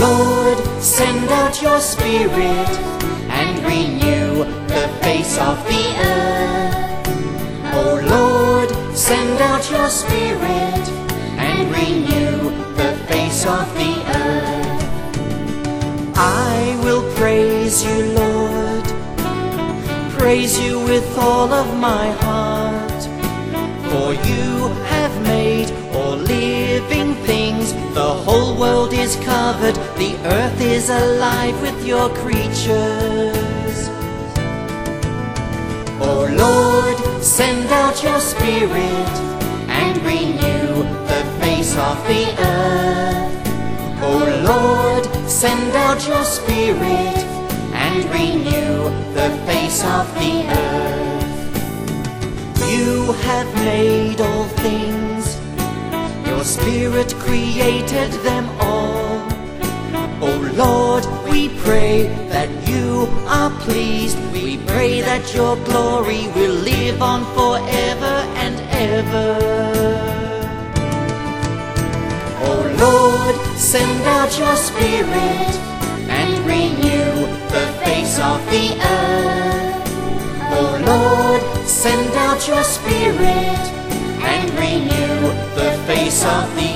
Lord, send out your Spirit and renew the face of the earth. Oh Lord, send out your Spirit and renew the face of the earth. I will praise you, Lord, praise you with all of my heart. For you have made all living things, the whole world is covered, the earth is alive with your creatures. Oh Lord, send out your Spirit and renew the face of the earth. Oh Lord, send out your Spirit and renew the face of the earth. You have made all things, your Spirit created them all. Oh Lord, we pray that you are pleased. We pray that your glory will live on forever and ever. Oh Lord, send out your Spirit and renew the face of the earth. Oh Lord, send out your Spirit and renew the face of the